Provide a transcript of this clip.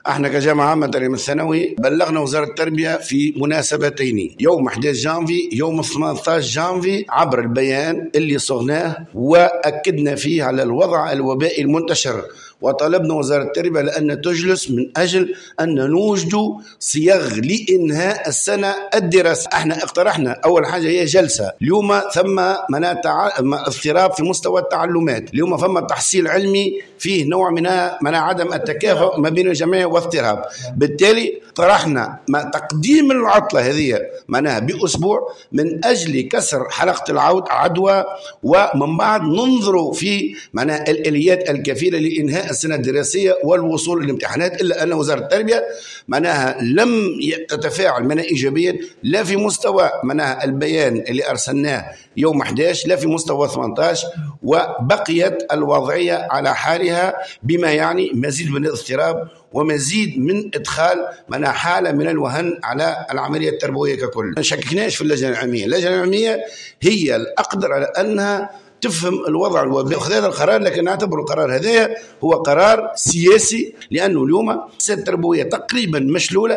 احنا كجامعة عامة تعليم الثانوي بلغنا وزارة التربية في مناسبتين، يوم 11 جانفي يوم 18 جانفي، عبر البيان اللي صغناه وأكدنا فيه على الوضع الوبائي المنتشر، وطلبنا وزارة التربية لأن تجلس من أجل أن نوجد صيغ لإنهاء السنة الدراسية. احنا اقترحنا أول حاجة هي جلسة. اليوم ثم اضطراب في مستوى التعلمات، اليوم ثم تحصيل علمي فيه نوع من عدم التكافؤ ما بين الجميع واضطراب، بالتالي طرحنا تقديم العطلة هذه معناها بأسبوع من أجل كسر حلقة العدوى، ومن بعد ننظر في معناها الآليات الكفيلة لإنهاء السنة الدراسية والوصول للامتحانات، إلا أن وزارة التربية معناها لم تتفاعل معناها إيجابيا، لا في مستوى معناها البيان اللي أرسلناه يوم 11 لا في مستوى 18، وبقيت الوضعية على حالها بما يعني مزيد من الاضطراب ومزيد من إدخال معناها حالة من الوهن على العملية التربوية ككل. ما شككناش في اللجنة العلمية، اللجنة العلمية هي الأقدر على أنها تفهم الوضع الوبائي وخذ هذا القرار، لكن نعتبر القرار هذا هو قرار سياسي، لأنه اليوم السياسة التربوية تقريبا مشلولة.